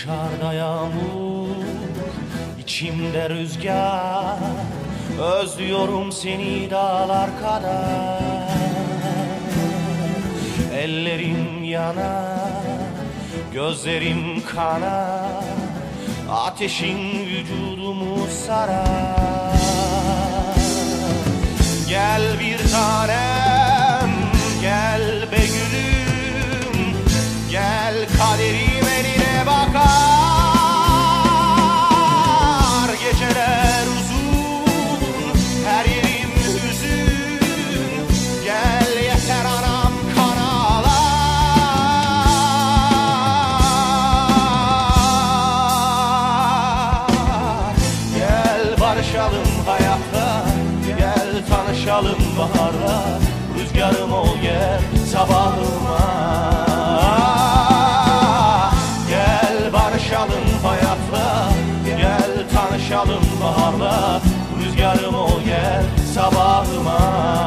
Dışarıda yağmur, içimde rüzgar. Özlüyorum seni dağlar kadar. Ellerim yanar, gözlerim kanar. Ateşin vücudumu sarar. Gel bir tanem, gel be gülüm. Gel kaderim eline bakar. Geceler uzun, her yerim hüzün. Gel yeter anam kan ağlar. Gel barışalım hayatla, gel tanışalım baharla. Rüzgarım ol gel sabahıma. Gel tanışalım baharla. Rüzgarım ol gel sabahıma.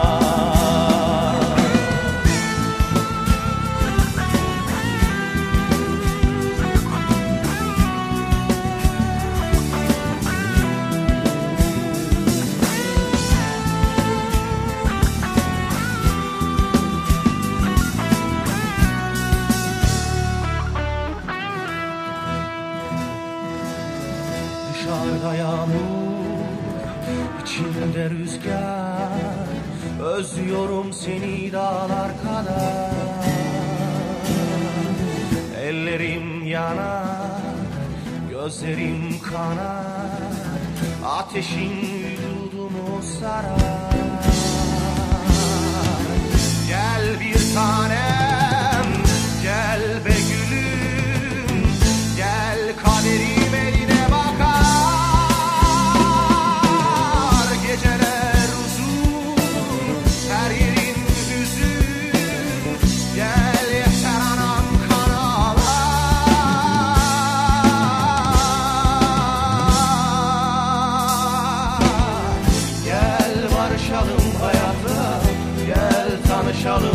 Dışarıda yağmur, içimde rüzgar. Özlüyorum seni dağlar kadar. Ellerim yanar, gözlerim kanar. Ateşin vücudumu sarar. Gel bir tanem, gel be gülüm. Gel kaderim eline bakar. Geceler uzun, her yerin hüzün. Gel yeter anam kan ağlar. Gel barışalım hayatla, gel tanışalım